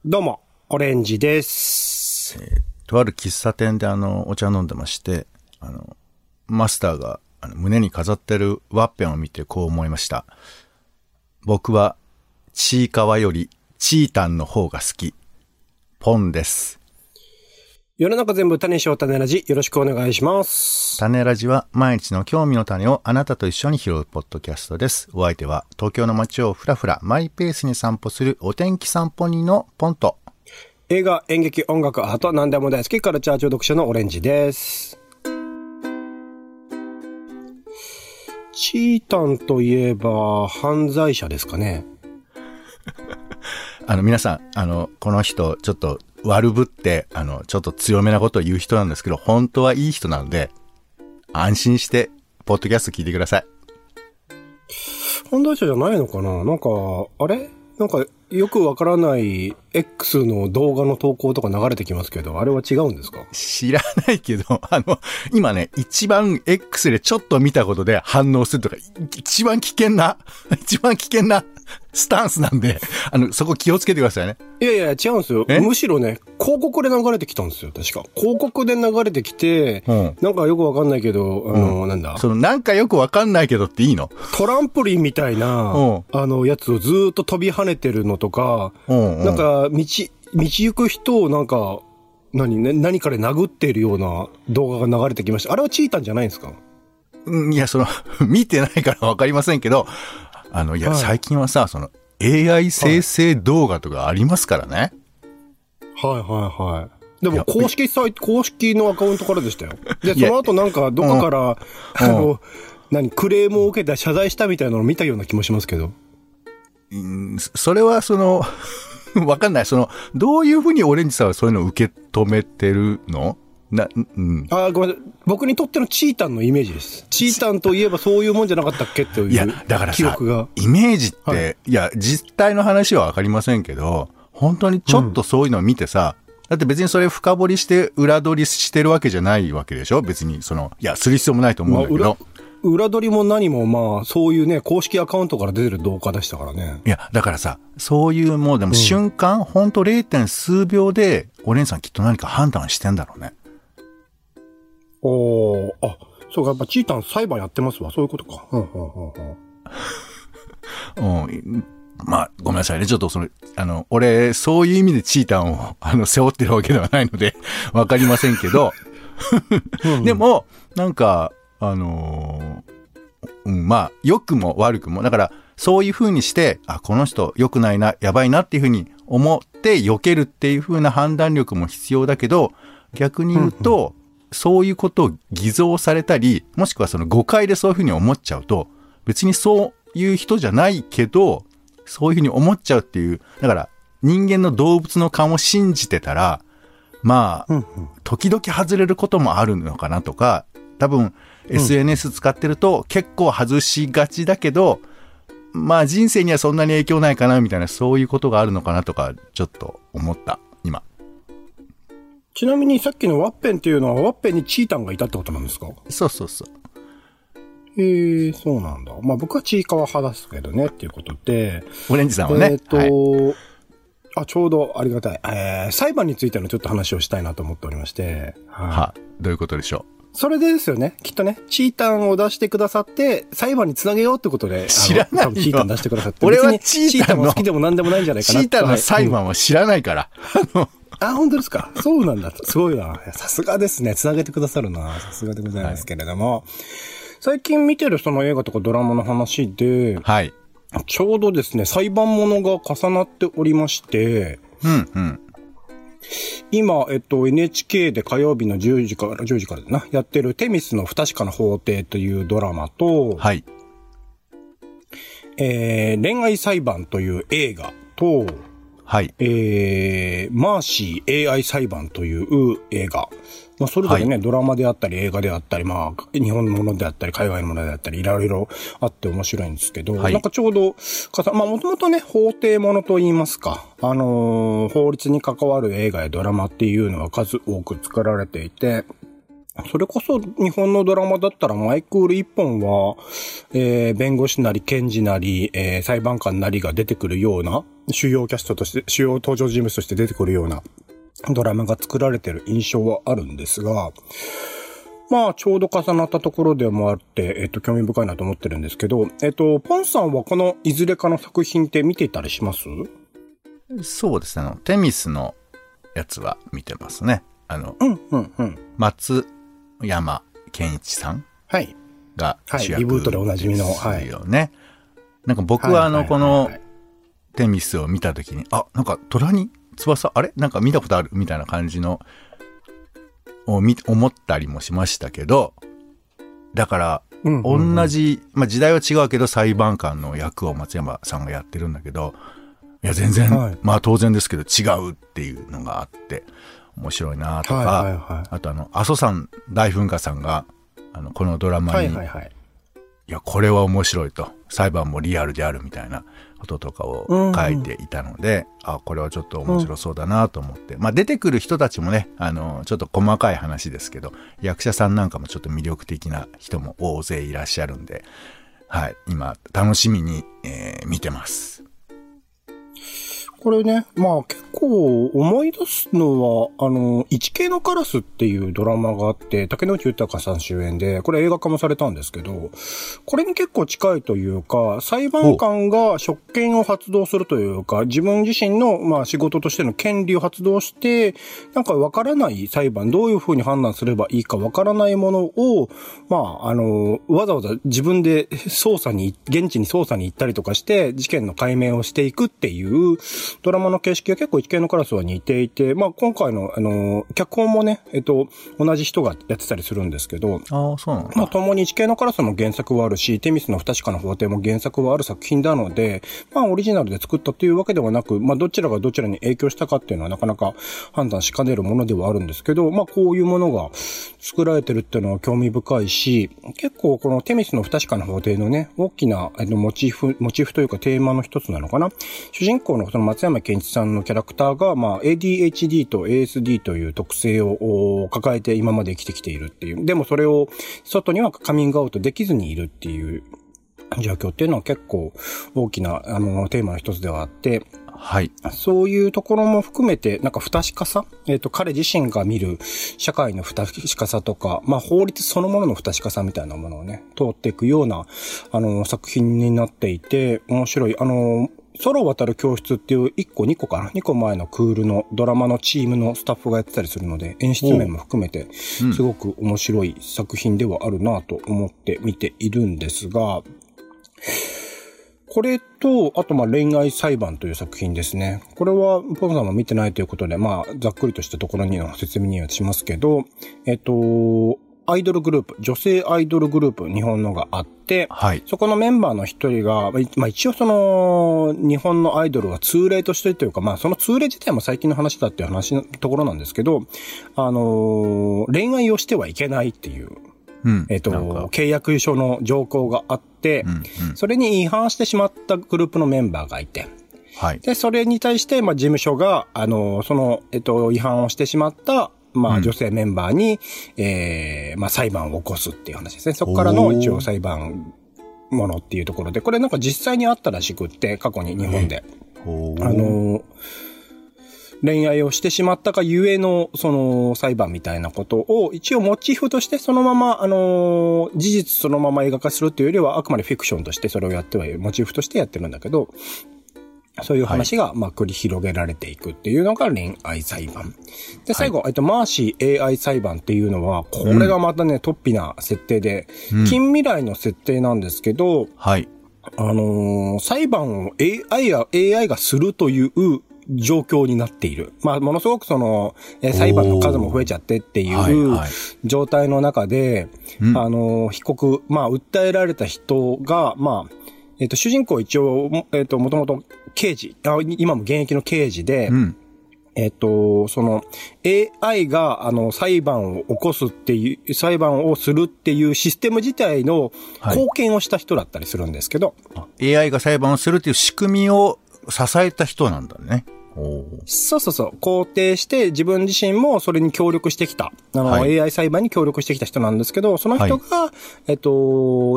どうも、オレンジです。 とある喫茶店でお茶飲んでまして、マスターが胸に飾ってるワッペンを見てこう思いました。僕は、ちいかわよりチータンの方が好き。ポンです。 世の中全部種しよう種ラジ、よろしくお願いします。 種ラジは毎日の興味の種をあなたと一緒に拾うポッドキャストです。お相手は東京の街をふらふらマイペースに散歩するお天気散歩人のポンと、 映画、演劇、音楽、アート、何でも大好きカルチャー中毒者のオレンジです。チータンといえば犯罪者ですかね。 皆さん、この人ちょっと悪ぶって、ちょっと強めなことを言う人なんですけど、本当はいい人なので、安心して、ポッドキャスト聞いてください。 犯罪者じゃないのかな？なんか、あれ？なんか、よくわからない X の動画の投稿とか流れてきますけど、あれは違うんですか？ 知らないけど、今ね、一番 X でちょっと見たことで反応するとか、一番危険なスタンスなんで、そこ気をつけてくださいね。 いやいや、違うんですよ。むしろね、広告で流れてきたんですよ、確か。広告で流れてきて、なんかよくわかんないけど、なんだ。 なんかよくわかんないけどっていいの？ トランポリンみたいな、やつをずーっと飛び跳ねてるのとか、なんか、道行く人をなんか、何かで殴っているような動画が流れてきました。あれはチータンじゃないんですか？ いや、見てないからわかりませんけど、最近はさ、AI 生成動画とかありますからね。 はい。でも、公式のアカウントからでしたよ。で、その後なんか、どこから、クレームを受けて謝罪したみたいなのを見たような気もしますけど。 それはわかんない。どういうふうにオレンジさんはそういうのを受け止めてるの？ ごめんなさい。僕にとってのチータンのイメージです。チータンといえばそういうもんじゃなかったっけっていう記憶が。 いや、だからさ、イメージって、いや、実態の話はわかりませんけど、本当にちょっとそういうのを見てさ、だって別にそれ深掘りして裏取りしてるわけじゃないわけでしょ？別にいや、する必要もないと思うんだけど。 裏取りも何もそういうね、公式アカウントから出てる動画でしたからね。 いや、だからさ、そういうもうでも瞬間、ほんと 0. 数秒で、オレンさんきっと何か判断してんだろうね。 そうか、やっぱチータン裁判やってますわ。そういうことか。 まあ、ごめんなさいね。ちょっと俺、そういう意味でチータンを、背負ってるわけではないので、わかりませんけど、でも、なんか、まあ、良くも悪くも、だから、そういう風にして、この人良くないな、やばいなっていう風に思って避けるっていう風な判断力も必要だけど、逆に言うと、そういうことを偽造されたり、もしくは誤解でそういう風に思っちゃうと、別にそういう人じゃないけど、そういう風に思っちゃうっていう、だから人間の動物の勘を信じてたら、まあ、時々外れることもあるのかなとか、多分 SNS 使ってると結構外しがちだけど、まあ人生にはそんなに影響ないかなみたいな、そういうことがあるのかなとか、ちょっと思った、今。 ちなみにさっきのワッペンっていうのは、ワッペンにチータンがいたってことなんですか？ そうそうそう。 そうなんだ。まあ僕はチーカワ派ですけどね、っていうことで。 オレンジさんはね。 ちょうどありがたい。裁判についてのちょっと話をしたいなと思っておりまして。 どういうことでしょう？ それでですよね。きっとね、チータンを出してくださって、裁判につなげようってことで、 知らないよ。 チータン出してくださって。 俺はチータンも好きでも何でもないんじゃないかな。 チータンの裁判は知らないから。 本当ですか？そうなんだ。すごいな。さすがですね。つなげてくださるな。さすがでございますけれども。最近見てるその映画とかドラマの話で、ちょうどですね、裁判ものが重なっておりまして、今、NHK で火曜日の10時からだな、やってるテミスの不確かな法廷というドラマと、恋愛裁判という映画と、マーシー AI 裁判という映画。まあ、それぞれね、ドラマであったり、映画であったり、まあ、日本のものであったり、海外のものであったり、いろいろあって面白いんですけど、なんかちょうど、まあ、もともとね、法廷ものと言いますか、法律に関わる映画やドラマっていうのは数多く作られていて、 それこそ日本のドラマだったらマイクール一本は、弁護士なり検事なり、裁判官なりが出てくるような、主要キャストとして、主要登場人物として出てくるようなドラマが作られてる印象はあるんですが、まあ、ちょうど重なったところでもあって、興味深いなと思ってるんですけど、ポンさんはこのいずれかの作品って見ていたりします？ そうですね。テミスのやつは見てますね。松山健一さんが主役、 リブートでおなじみの。 はい。よね。なんか僕はこのテミスを見たときに、あ、なんか虎に翼、あれなんか見たことあるみたいな感じの、思ったりもしましたけど、だから、同じ、まあ時代は違うけど裁判官の役を松山さんがやってるんだけど、いや全然、まあ当然ですけど違うっていうのがあって、面白いなとか、あと阿蘇山大噴火さんが、このドラマに、いや、これは面白いと、裁判もリアルであるみたいなこととかを書いていたので、あ、これはちょっと面白そうだなと思って、まあ出てくる人たちもね、ちょっと細かい話ですけど、役者さんなんかもちょっと魅力的な人も大勢いらっしゃるんで、はい、今楽しみに、見てます。 これね、まあ結構思い出すのは、一系のカラスっていうドラマがあって、竹野内豊さん主演で、これ映画化もされたんですけど、これに結構近いというか、裁判官が職権を発動するというか、自分自身の、まあ仕事としての権利を発動して、なんかわからない裁判、どういうふうに判断すればいいかわからないものを、まあ、わざわざ自分で現地に捜査に行ったりとかして、事件の解明をしていくっていう、ドラマの形式が結構一系のカラスは似ていて、まあ今回の脚本もね、同じ人がやってたりするんですけど、 そうなんだ。 まあ共に一系のカラスも原作はあるし、テミスの不確かな法廷も原作はある作品なので、まあオリジナルで作ったというわけではなく、まあどちらがどちらに影響したかっていうのはなかなか判断しかねるものではあるんですけど、まあこういうものが作られてるっていうのは興味深いし、結構このテミスの不確かな法廷のね、大きなモチーフというかテーマの一つなのかな。主人公のその松山健一さんのキャラクターが、まあ ADHD と ASD という特性を抱えて今まで生きてきているっていう。でもそれを外にはカミングアウトできずにいるっていう状況っていうのは結構大きなテーマの一つではあって、 はい。 そういうところも含めて、なんか不確かさ、彼自身が見る社会の不確かさとか、まあ法律そのものの不確かさみたいなものをね、通っていくような、作品になっていて、面白い。空を渡る教室っていう2個前のクールのドラマのチームのスタッフがやってたりするので、演出面も含めて、すごく面白い作品ではあるなと思って見ているんですが、これと、あとまあ恋愛裁判という作品ですね。これはポンさんも見てないということで、まあざっくりとしたところにの説明にはしますけど、アイドルグループ、女性アイドルグループ、日本のがあって、 はい、 そこのメンバーの一人が、まあ一応その、日本のアイドルは通例としてというか、まあその通例自体も最近の話だっていう話のところなんですけど、恋愛をしてはいけないっていう、契約書の条項があって、それに違反してしまったグループのメンバーがいて、 はい。 で、それに対して、まあ事務所が、違反をしてしまった、まあ女性メンバーに、まあ裁判を起こすっていう話ですね。そこからの一応裁判ものっていうところで、これなんか実際にあったらしくって、過去に日本で。恋愛をしてしまったがゆえの、その裁判みたいなことを一応モチーフとしてそのまま、事実そのまま映画化するっていうよりはあくまでフィクションとしてそれをやってはいる、モチーフとしてやってるんだけど、そういう話が、まあ、繰り広げられていくっていうのが恋愛裁判。で、最後、マーシー AI 裁判っていうのは、これがまたね、突飛な設定で、近未来の設定なんですけど、 はい。 裁判を AI がするという状況になっている。まあ、ものすごくその、裁判の数も増えちゃってっていう状態の中で、被告、まあ、訴えられた人が、まあ、主人公一応、もともと刑事、今も現役の刑事で、その AI が裁判を起こすっていう、裁判をするっていうシステム自体の貢献をした人だったりするんですけど、 AI が裁判をするっていう仕組みを支えた人なんだね。 そうそうそう。肯定して自分自身もそれに協力してきた。はい、AI 裁判に協力してきた人なんですけど、その人が、はい、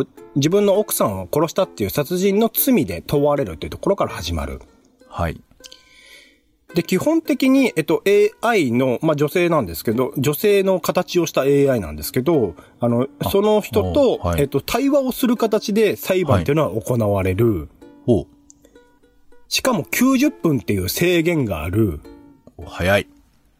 自分の奥さんを殺したっていう殺人の罪で問われるっていうところから始まる。 はい。 で、基本的に、AI の、まあ、女性なんですけど、女性の形をした AI なんですけど、その人と、はい、対話をする形で裁判っていうのは行われる。 はい、 しかも90分っていう制限がある。 早い。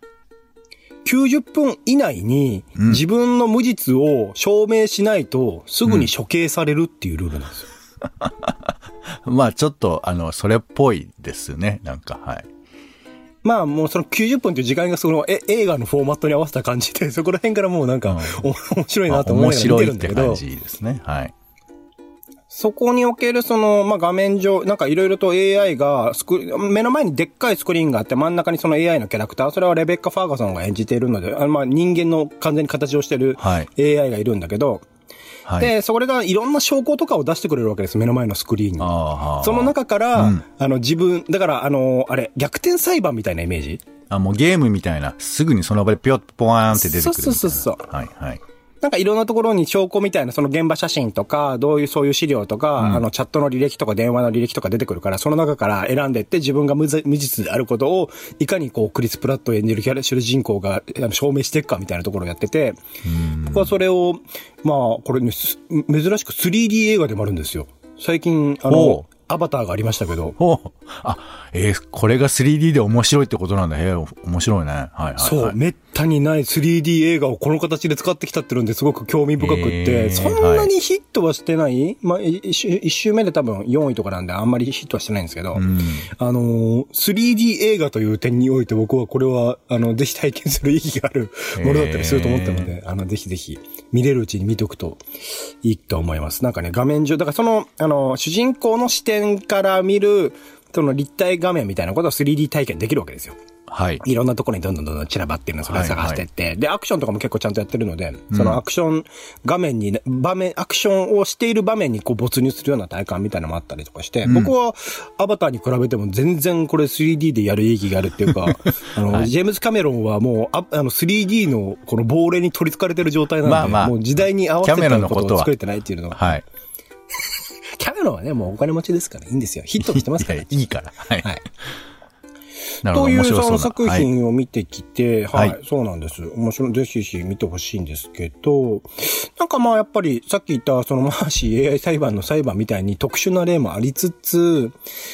90分以内に自分の無実を証明しないとすぐに処刑されるっていうルールなんですよ。 まあちょっと、それっぽいですね。なんか、はい。 まあもうその90分という時間がその映画のフォーマットに合わせた感じで、そこら辺からもうなんか、面白いなと思いながら見てるんだけど。 面白いって感じですね。はい。 そこにおけるその、まあ、画面上、なんかいろいろと AI が目の前にでっかいスクリーンがあって真ん中にその AI のキャラクター、それはレベッカ・ファーガソンが演じているので、まあ、人間の完全に形をしている AI がいるんだけど、はい、で、それがいろんな証拠とかを出してくれるわけです、目の前のスクリーンに。その中から、自分、だから、あれ、逆転裁判みたいなイメージ？ もうゲームみたいな、すぐにその場でピョッポワーンって出てくるみたいな。 そう。 はい、はい。 なんかいろんなところに証拠みたいな、その現場写真とか、そういう資料とか、チャットの履歴とか電話の履歴とか出てくるから、その中から選んでいって自分が無実であることを、いかにこう、クリス・プラットを演じる主人公が証明していくかみたいなところをやってて、僕はそれを、まあ、これね、珍しく 3D 映画でもあるんですよ。最近、アバターがありましたけど。 これが 3D で面白いってことなんだ。面白いね。はいはい、はい。 そう、めったにない 3D 映画をこの形で使ってきたってるんですごく興味深くって、そんなにヒットはしてない、はい、まあ、一周目で多分4位とかなんであんまりヒットはしてないんですけど、3D 映画という点において僕はこれは、ぜひ体験する意義があるものだったりすると思ったので、ぜひぜひ見れるうちに見ておくといいと思います。なんかね、画面上、だからその、主人公の視点から見る、その立体画面みたいなことを 3D 体験できるわけですよ。 はい。 いろんなところにどんどん散らばってるの、それを探していって、はいはい。で、アクションとかも結構ちゃんとやってるので、そのアクション画面に、アクションをしている場面にこう没入するような体感みたいなのもあったりとかして、僕はアバターに比べても全然これ 3D でやる意義があるっていうか、はい、ジェームズ・カメロンはもう、3D のこの亡霊に取り憑かれてる状態なんで、もう時代に合わせたことを作れてないっていうのが。 はい。 キャメロンはね、もうお金持ちですからいいんですよ。ヒットしてますから。 いいから。はい。はい。 というその作品を見てきて、はい、そうなんです。面白い、ぜひ見てほしいんですけど、なんかまあやっぱりさっき言ったそのマーシー AI 裁判の裁判みたいに特殊な例もありつつ、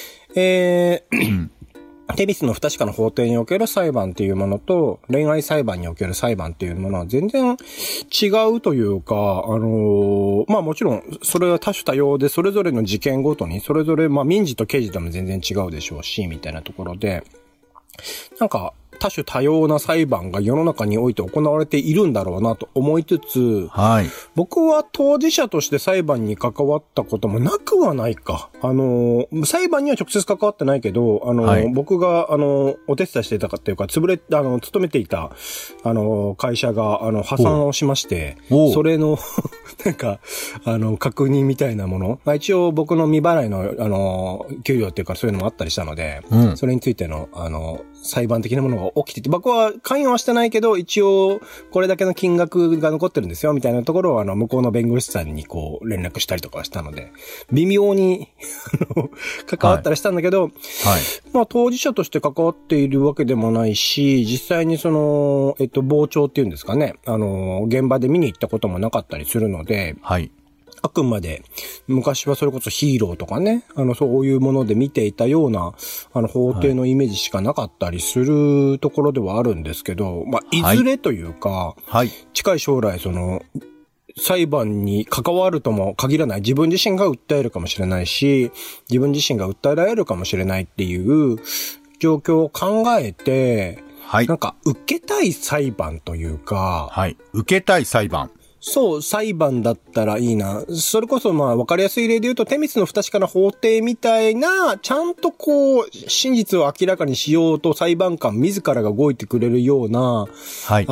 テビスの不確かな法廷における裁判っていうものと、恋愛裁判における裁判っていうものは全然違うというか、まあもちろん、それは多種多様で、それぞれの事件ごとに、それぞれ、まあ民事と刑事でも全然違うでしょうし、みたいなところで、なんか、多種多様な裁判が世の中において行われているんだろうなと思いつつ、はい、僕は当事者として裁判に関わったこともなくはないか。裁判には直接関わってないけど、はい、僕が、お手伝いしていたかっていうか、勤めていた、会社が、破産をしまして、それの、なんか、確認みたいなもの。まあ、一応僕の未払いの、給料っていうかそういうのもあったりしたので、それについての、裁判的なものが起きてて、僕は関与はしてないけど、一応、これだけの金額が残ってるんですよ、みたいなところを、向こうの弁護士さんにこう、連絡したりとかしたので、微妙に、関わったりしたんだけど、はい。まあ、当事者として関わっているわけでもないし、実際にその、傍聴っていうんですかね、現場で見に行ったこともなかったりするので、はい。あくまで、昔はそれこそヒーローとかね、そういうもので見ていたような、法廷のイメージしかなかったりするところではあるんですけど、まあ、いずれというか、はい。近い将来、その、裁判に関わるとも限らない。自分自身が訴えるかもしれないし、自分自身が訴えられるかもしれないっていう状況を考えて、はい。なんか、受けたい裁判というか、 はい。受けたい裁判。 そう、裁判だったらいいな。それこそわかりやすい例で言うと、テミスの不確かな法廷みたいな、ちゃんと真実を明らかにしようと裁判官自らが動いてくれるような、はい。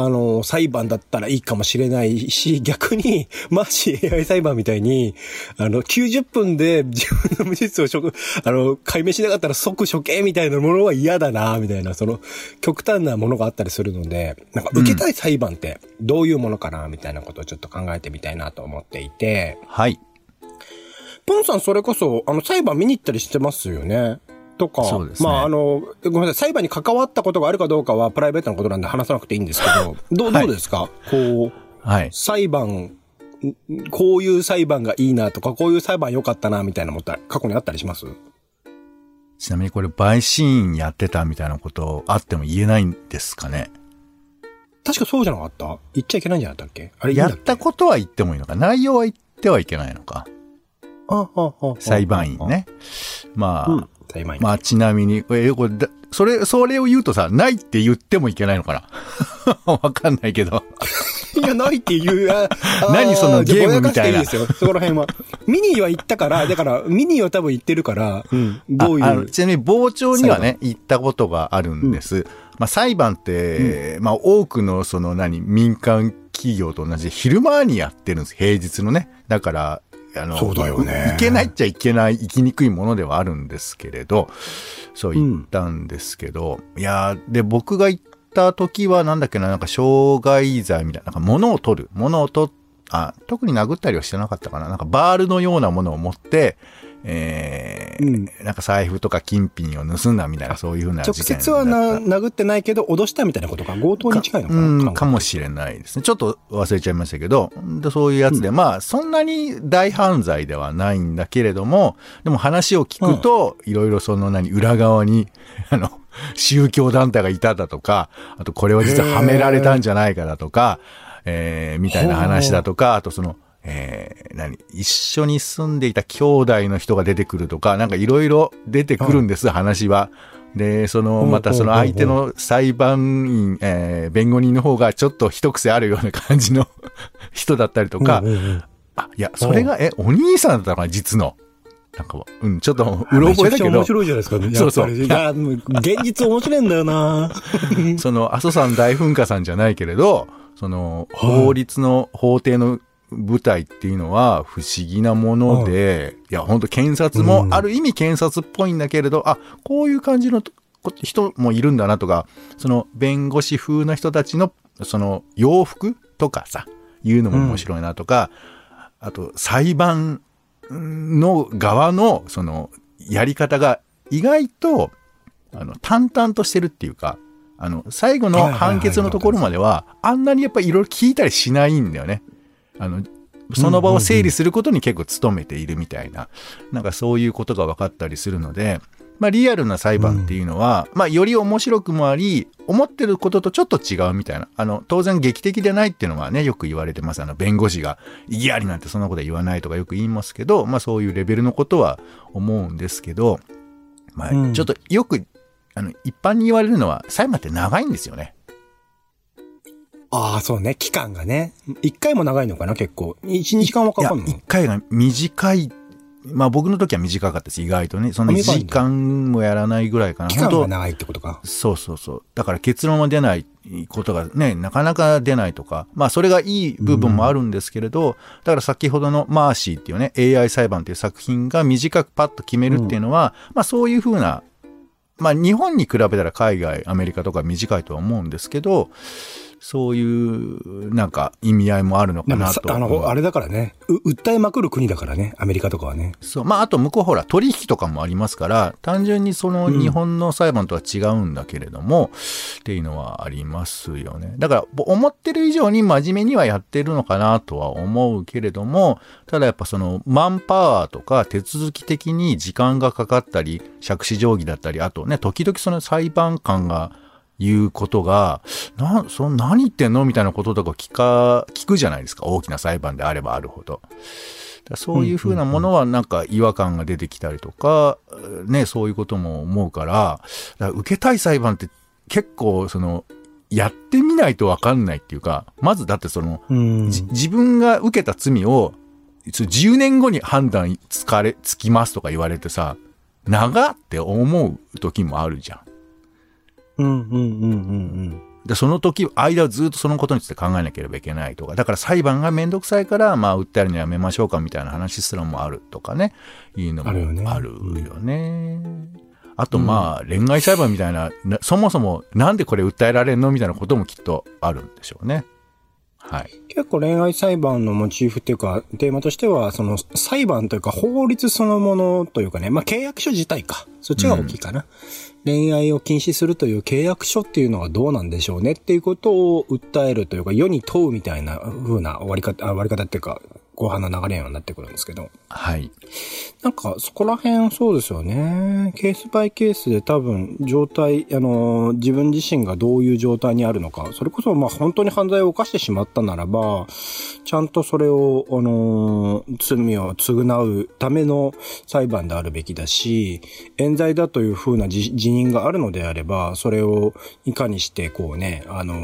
裁判だったらいいかもしれないし、逆に、マーシー AI 裁判みたいに、90分で自分の無実を解明しなかったら即処刑みたいなものは嫌だな、みたいな、極端なものがあったりするので、なんか受けたい裁判ってどういうものかな、みたいなことをちょっと考えてみたいなと思っていて。 はい。 ポンさんそれこそ、裁判見に行ったりしてますよね。とか。 そうですね。 ごめんなさい。裁判に関わったことがあるかどうかはプライベートなことなんで話さなくていいんですけど、どうですか？ はい。 裁判、こういう裁判がいいなとか、こういう裁判良かったな、みたいなもって過去にあったりします？ ちなみにこれ、陪審員やってたみたいなことあっても言えないんですかね？ 確かそうじゃなかった？言っちゃいけないんじゃなかったっけ？あれやったことは言ってもいいのか？内容は言ってはいけないのか？裁判員ね。 裁判員。 ちなみに、それを言うとさ、ないって言ってもいけないのかな？わかんないけど。 いや、ないって言う。 何そのゲームみたいな。 いいですよ、そこら辺は。ミニーは言ったから、だから、ミニーは多分言ってるから、どういう。 ちなみに傍聴にはね、行ったことがあるんです。裁判って、多くの民間企業と同じで昼間にやってるんです。平日のね。だから、 そうだよね。 いけないっちゃいけない、生きにくいものではあるんですけれど、そう言ったんですけど、で、僕が行った時はなんだっけな、なんか傷害罪みたいな、なんか物を取る、特に殴ったりはしてなかったかな、なんかバールのようなものを持って、なんか財布とか金品を盗んだみたいな、そういうふうな事件。 直接は殴ってないけど、脅したみたいなことか、強盗に近いのかな？ かもしれないですね。ちょっと忘れちゃいましたけど、そういうやつで、そんなに大犯罪ではないんだけれども、でも話を聞くと、いろいろ裏側に、宗教団体がいただとか、あとこれは実ははめられたんじゃないかだとか、みたいな話だとか、あと一緒に住んでいた兄弟の人が出てくるとか、なんかいろいろ出てくるんです、話は。で、また相手の裁判員、弁護人の方がちょっと一癖あるような感じの人だったりとか、それが、お兄さんだったのかな、実の。なんか、ちょっと、うろ覚えだけど。めちゃくちゃ面白いじゃないですかね。 そうそう。 いや、現実面白いんだよな阿蘇山大噴火さんじゃないけれど、法律の、法廷の舞台っていうのは不思議なもので、いや、本当検察も、ある意味検察っぽいんだけれど、こういう感じの人もいるんだなとか、弁護士風な人たちの、洋服とかさ、いうのも面白いなとか、あと、裁判の側の、やり方が意外と、淡々としてるっていうか、最後の判決のところまでは、あんなにやっぱりいろいろ聞いたりしないんだよね。その場を整理することに結構努めているみたいな、なんかそういうことが分かったりするので、リアルな裁判っていうのは、より面白くもあり、思ってることとちょっと違うみたいな。当然劇的でないっていうのはね、よく言われてます。弁護士が、意義ありなんてそんなことは言わないとかよく言いますけど、そういうレベルのことは思うんですけど、ちょっとよく、一般に言われるのは、裁判って長いんですよね。 そうね。期間がね。一回も長いのかな、結構。1、2時間はかかるの？ 一回が短い。僕の時は短かったです、意外とね。その1時間もやらないぐらいかな。 期間が長いってことか。 そう。だから結論は出ないことがね、なかなか出ないとか。それがいい部分もあるんですけれど、だから先ほどのマーシーっていうね、AI 裁判っていう作品が短くパッと決めるっていうのは、そういうふうな、日本に比べたら海外、アメリカとか短いとは思うんですけど、そういうなんか意味合いもあるのかなと。 あれだからね、訴えまくる国だからね、アメリカとかはね。 そう。あと向こうほら取引とかもありますから、単純に日本の裁判とは違うんだけれども、っていうのはありますよね。だから思ってる以上に真面目にはやってるのかなとは思うけれども、ただやっぱマンパワーとか手続き的に時間がかかったり、杓子定規だったり、あとね、時々裁判官がいうことが、何言ってんのみたいなこととか聞くじゃないですか。大きな裁判であればあるほど。そういうふうなものはなんか違和感が出てきたりとか、ね、そういうことも思うから、受けたい裁判って結構やってみないとわかんないっていうか、まずだって自分が受けた罪を、10年後に判断つきますとか言われてさ、長って思う時もあるじゃん。で、その時、間はずっとそのことについて考えなければいけないとか、だから裁判がめんどくさいから、まあ、訴えるのやめましょうかみたいな話すらもあるとかね、いうのもあるよね。あと、まあ、恋愛裁判みたいな、そもそもなんでこれ訴えられんのみたいなこともきっとあるんでしょうね。はい。 結構恋愛裁判のモチーフっていうか、テーマとしては、その裁判というか法律そのものというかね、まあ契約書自体か。そっちが大きいかな。恋愛を禁止するという契約書っていうのはどうなんでしょうねっていうことを訴えるというか、世に問うみたいな風な終わり方っていうか、後半の流れになってくるんですけど。 はい。 なんか、そこら辺そうですよね。ケースバイケースで多分、状態、自分自身がどういう状態にあるのか、それこそ、まあ、本当に犯罪を犯してしまったならば、ちゃんとそれを、罪を償うための裁判であるべきだし、冤罪だという風な辞任があるのであれば、それをいかにして、こうね、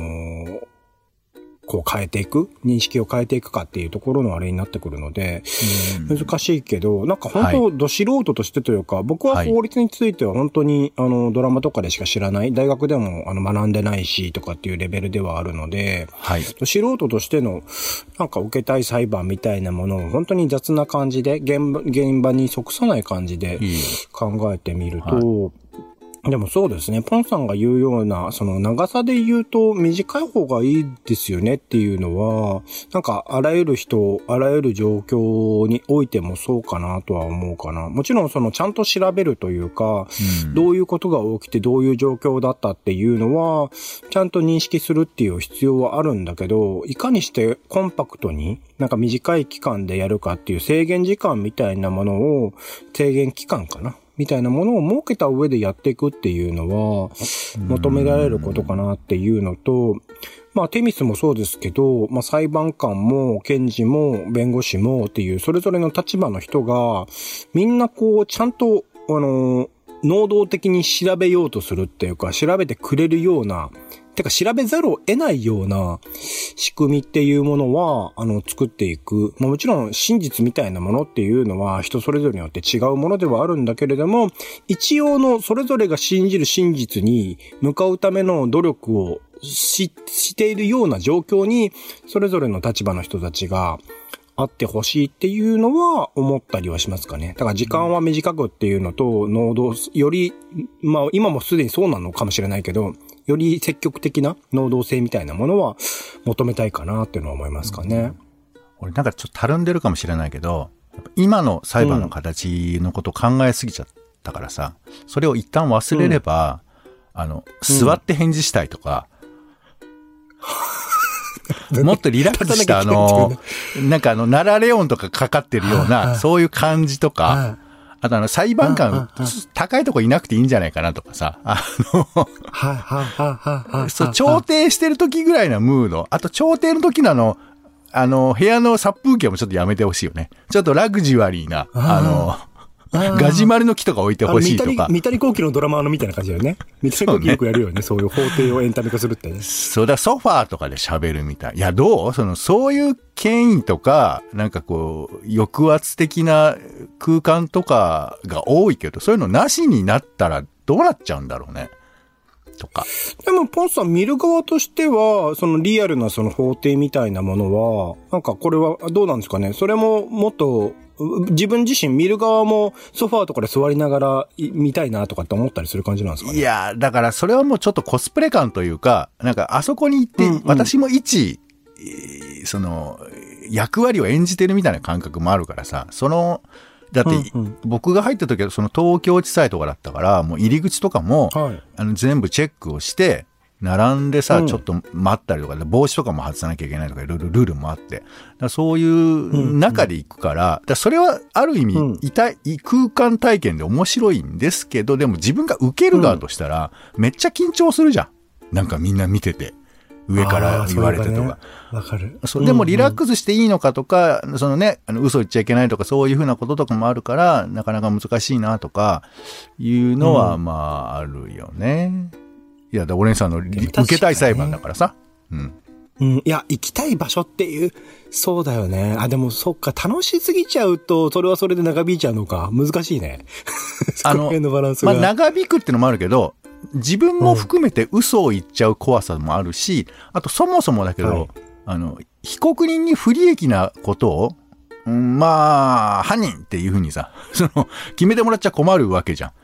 こう変えていく、認識を変えていくかっていうところのあれになってくるので、難しいけど、なんか本当、ど素人としてというか、僕は法律については本当に、ドラマとかでしか知らない、大学でも学んでないし、とかっていうレベルではあるので、素人としての、なんか受けたい裁判みたいなものを本当に雑な感じで、現場に即さない感じで考えてみると、でもそうですね。ポンさんが言うような、その長さで言うと短い方がいいですよねっていうのは、なんかあらゆる人、あらゆる状況においてもそうかなとは思うかな。もちろんそのちゃんと調べるというか、どういうことが起きてどういう状況だったっていうのは、ちゃんと認識するっていう必要はあるんだけど、いかにしてコンパクトに、なんか短い期間でやるかっていう制限時間みたいなものを、制限期間かなみたいなものを設けた上でやっていくっていうのは求められることかなっていうのと、まあテミスもそうですけど、まあ裁判官も検事も弁護士もっていうそれぞれの立場の人がみんなこうちゃんと能動的に調べようとするっていうか調べてくれるようなてか調べざるを得ないような仕組みっていうものは、作っていく。もちろん真実みたいなものっていうのは人それぞれによって違うものではあるんだけれども、一応のそれぞれが信じる真実に向かうための努力をしているような状況に、それぞれの立場の人たちがあってほしいっていうのは思ったりはしますかね。だから時間は短くっていうのと、より、まあ今もすでにそうなのかもしれないけど、より積極的な能動性みたいなものは求めたいかなっていうのは思いますかね。 俺なんかちょっとたるんでるかもしれないけど、今の裁判の形のことを考えすぎちゃったからさ、それを一旦忘れれば、座って返事したいとか、もっとリラックスしたなんかナラレオンとかかかってるような、そういう感じとか、あと裁判官、高いとこいなくていいんじゃないかなとかさ、そう、調停してる時ぐらいのムード、あと調停の時の部屋の殺風景もちょっとやめてほしいよね。ちょっとラグジュアリーな、ガジュマルの木とか置いてほしいとか。 三谷幸喜のドラマみたいな感じだよね。三谷幸喜よくやるよね。そういう法廷をエンタメ化するってね。 そうだ、ソファーとかで喋るみたい。いや、どうそういう権威とか、なんかこう、抑圧的な空間とかが多いけど、そういうのなしになったらどうなっちゃうんだろうね。とか。 でも、ポンさん見る側としては、そのリアルなその法廷みたいなものは、なんかこれはどうなんですかね。それももっと、自分自身見る側もソファーとかで座りながら見たいなとかって思ったりする感じなんですかね。 いや、だからそれはもうちょっとコスプレ感というか、なんかあそこに行って、私もその、役割を演じてるみたいな感覚もあるからさ、だって、僕が入った時はその東京地裁とかだったから、もう入り口とかも、全部チェックをして、並んでさ、ちょっと待ったりとかで、帽子とかも外さなきゃいけないとか、いろいろルールもあって。そういう中で行くから、それはある意味、空間体験で面白いんですけど、でも自分が受ける側としたら、めっちゃ緊張するじゃん。なんかみんな見てて。上から言われてとか。 わかる。 でもリラックスしていいのかとか、そのね、嘘言っちゃいけないとか、そういうふうなこととかもあるから、なかなか難しいなとか、いうのは、まあ、あるよね。 いや、オレンさんの受けたい裁判だからさ。うん。 うん。いや、行きたい場所っていう、そうだよね。あ、でもそっか、楽しすぎちゃうと、それはそれで長引いちゃうのか。難しいね。その辺のバランスが。 まあ、長引くってのもあるけど、自分も含めて嘘を言っちゃう怖さもあるし、あとそもそもだけど、はい、被告人に不利益なことを、まあ、犯人っていうふうにさ、決めてもらっちゃ困るわけじゃん。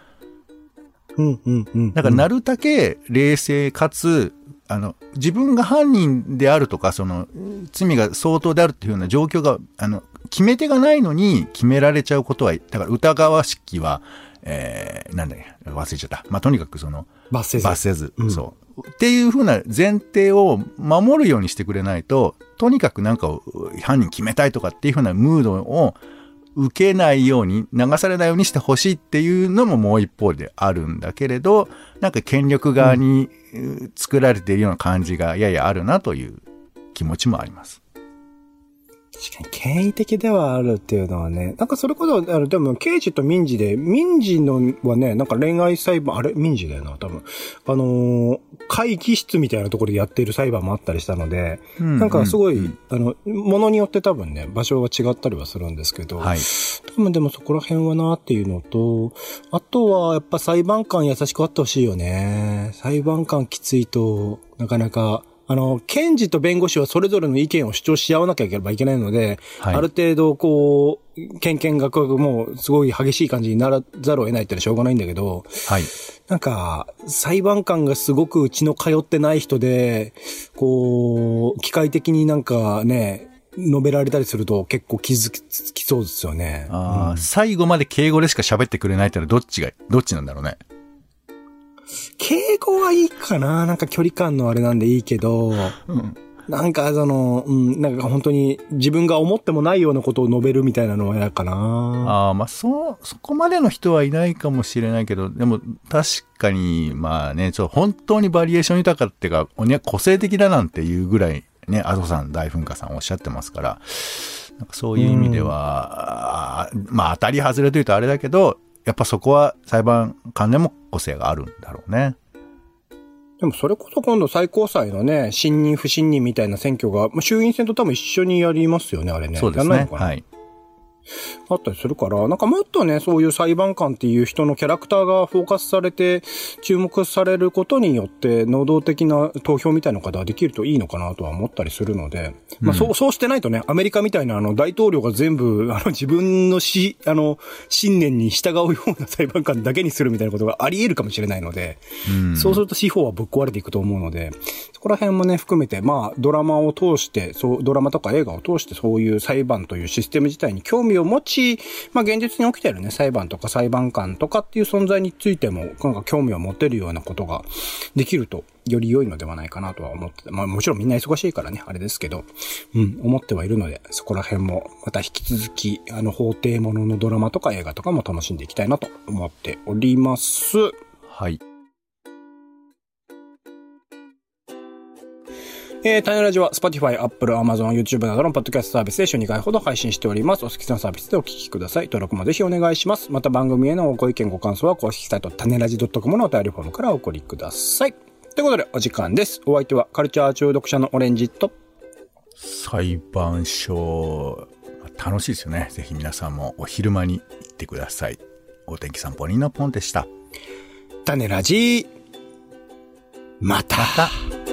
だからなるだけ冷静かつ、自分が犯人であるとか、罪が相当であるっていうような状況が、決め手がないのに決められちゃうことは、だから疑わしきは、なんだっけ、忘れちゃった。まあ、とにかく罰せず。うん、そう。っていうふうな前提を守るようにしてくれないと、とにかくなんか犯人決めたいとかっていうふうなムードを受けないように、流されないようにしてほしいっていうのももう一方であるんだけれど、なんか権力側に作られているような感じがややあるなという気持ちもあります。 確かに権威的ではあるっていうのはね、なんかそれこそ、でも刑事と民事で、民事のはね、なんか恋愛裁判、あれ民事だよな、多分。会議室みたいなところでやっている裁判もあったりしたので、なんかすごい、ものによって多分ね、場所が違ったりはするんですけど、はい、多分でもそこら辺はなっていうのと、あとはやっぱ裁判官優しくあってほしいよね。裁判官きついと、なかなか、検事と弁護士はそれぞれの意見を主張し合わなきゃいけないので、はい、ある程度こう、権限がもうすごい激しい感じにならざるを得ないってのはしょうがないんだけど、はい、なんか、裁判官がすごくうちの通ってない人で、こう、機械的になんかね、述べられたりすると結構傷つきそうですよね。 うん、最後まで敬語でしか喋ってくれないってのはどっちなんだろうね。 敬語はいいかな、なんか距離感のあれなんでいいけど、うん、なんかなんか本当に自分が思ってもないようなことを述べるみたいなのは嫌かな。 まあそこまでの人はいないかもしれないけど、でも確かにまあね、本当にバリエーション豊かっていうか、個性的だなんていうぐらいね、阿蘇山大噴火さんおっしゃってますから、なんかそういう意味では、まあ当たり外れというとあれだけど、やっぱそこは裁判官でも個性があるんだろうね。 でもそれこそ今度最高裁のね、信任不信任みたいな選挙が、衆院選と多分一緒にやりますよね、あれね。 そうですね。やんないのかな？はい。 あったりするから、なんかもっとね、そういう裁判官っていう人のキャラクターがフォーカスされて、注目されることによって、能動的な投票みたいな方ができるといいのかなとは思ったりするので、まあそうしてないとね、アメリカみたいな大統領が全部、自分の信念に従うような裁判官だけにするみたいなことがあり得るかもしれないので、そうすると司法はぶっ壊れていくと思うので、そこら辺もね、含めて、まあドラマを通して、ドラマとか映画を通してそういう裁判というシステム自体に興味を持ち、まあ現実に起きているね、裁判とか裁判官とかっていう存在についても、なんか興味を持てるようなことができると、より良いのではないかなとは思って、まあもちろんみんな忙しいからね、あれですけど、思ってはいるので、そこら辺もまた引き続き、法廷もののドラマとか映画とかも楽しんでいきたいなと思っております。 はい。 タネラジは Spotify、Apple、Amazon、YouTube などのポッドキャストサービスで週2回ほど配信しております。お好きなサービスでお聞きください。登録もぜひお願いします。また番組へのご意見ご感想は公式サイトタネラジ .com のお便りフォームからお送りください。ということでお時間です。お相手はカルチャー中毒者のオレンジと裁判所、楽しいですよね。ぜひ皆さんもお昼間に行ってください。お天気散歩人のポンでした。 タネラジまた。